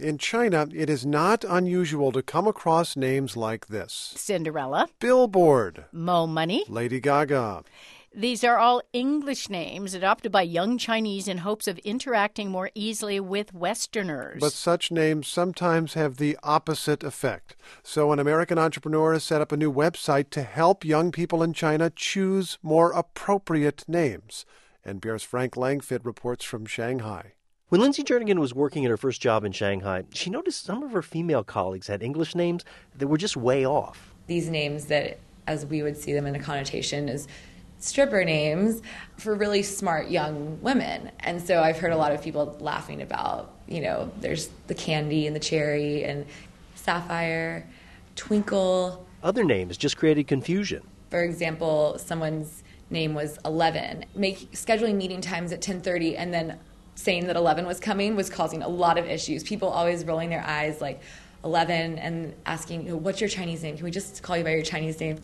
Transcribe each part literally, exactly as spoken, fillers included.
In China, it is not unusual to come across names like this. Cinderella. Billboard. Mo Money. Lady Gaga. These are all English names adopted by young Chinese in hopes of interacting more easily with Westerners. But such names sometimes have the opposite effect. So an American entrepreneur has set up a new website to help young people in China choose more appropriate names. N P R's Frank Langfitt reports from Shanghai. When Lindsay Jernigan was working at her first job in Shanghai, she noticed some of her female colleagues had English names that were just way off. These names that, as we would see them in a connotation, is stripper names for really smart young women. And so I've heard a lot of people laughing about, you know, there's the Candy and the Cherry and Sapphire, Twinkle. Other names just created confusion. For example, someone's name was Eleven. Make scheduling meeting times at ten thirty and then saying that Eleven was coming was causing a lot of issues. People always rolling their eyes like Eleven and asking, you know, what's your Chinese name? Can we just call you by your Chinese name?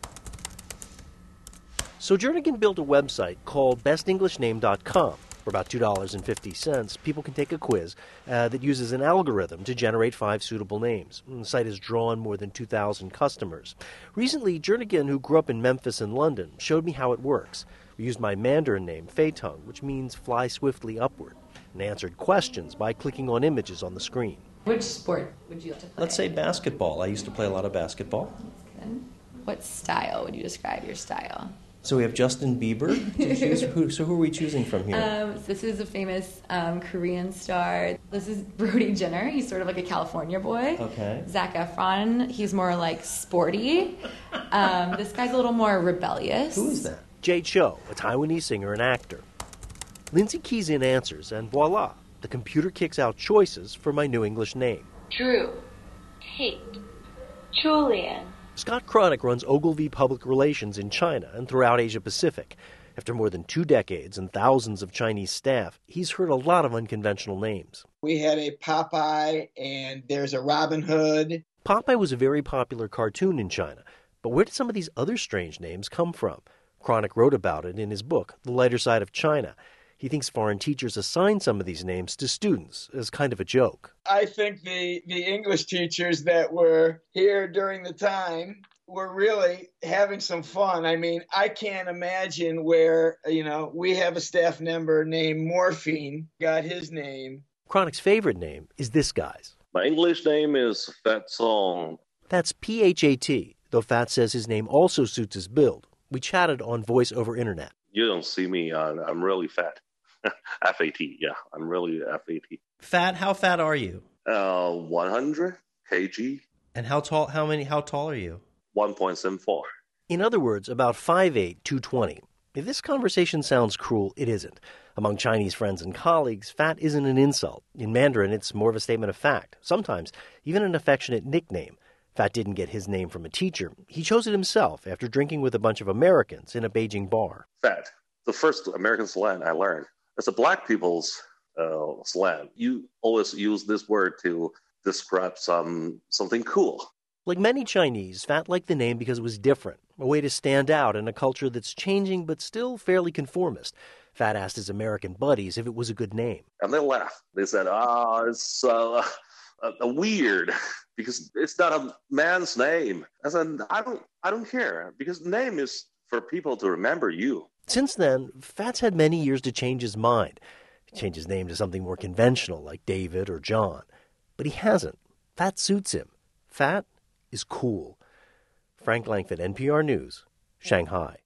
So Jernigan built a website called best english name dot com. For about two dollars and fifty cents, people can take a quiz uh, that uses an algorithm to generate five suitable names. And the site has drawn more than two thousand customers. Recently, Jernigan, who grew up in Memphis and London, showed me how it works. We used my Mandarin name, Fei Tung, which means fly swiftly upward, and answered questions by clicking on images on the screen. Which sport would you like to play? Let's say basketball. I used to play a lot of basketball. That's good. What style would you describe your style? So we have Justin Bieber to choose. Who, so who are we choosing from here? Um, so this is a famous um, Korean star. This is Brody Jenner. He's sort of like a California boy. Okay. Zac Efron. He's more like sporty. Um, this guy's a little more rebellious. Who is that? Jay Cho, a Taiwanese singer and actor. Lindsay keys in answers, and voila, the computer kicks out choices for my new English name. Drew, Kate, Julian. Scott Cronick runs Ogilvy Public Relations in China and throughout Asia Pacific. After more than two decades and thousands of Chinese staff, he's heard a lot of unconventional names. We had a Popeye, and there's a Robin Hood. Popeye was a very popular cartoon in China, but where did some of these other strange names come from? Cronick wrote about it in his book, The Lighter Side of China. He thinks foreign teachers assign some of these names to students as kind of a joke. I think the, the English teachers that were here during the time were really having some fun. I mean, I can't imagine where, you know, we have a staff member named Morphine, got his name. Cronick's favorite name is this guy's. My English name is Fat Song. That's P H A T, though Fat says his name also suits his build. We chatted on voice over internet. You don't see me. Uh, I'm really fat. F A T, yeah. I'm really F A T. Fat? How fat are you? Uh, one hundred kilograms. And how tall? How many? How tall are you? one point seven four. In other words, about five eight, two twenty. If this conversation sounds cruel, it isn't. Among Chinese friends and colleagues, fat isn't an insult. In Mandarin, it's more of a statement of fact. Sometimes, even an affectionate nickname. Fat didn't get his name from a teacher. He chose it himself after drinking with a bunch of Americans in a Beijing bar. Fat. The first American slang I learned. It's a black people's uh, slang. You always use this word to describe some something cool. Like many Chinese, Fat liked the name because it was different, a way to stand out in a culture that's changing but still fairly conformist. Fat asked his American buddies if it was a good name. And they laughed. They said, ah, oh, it's uh, uh, weird because it's not a man's name. I said, I don't, I don't care because name is for people to remember you. Since then, Fat's had many years to change his mind. Change his name to something more conventional like David or John. But he hasn't. Fat suits him. Fat is cool. Frank Langfitt, N P R News, Shanghai.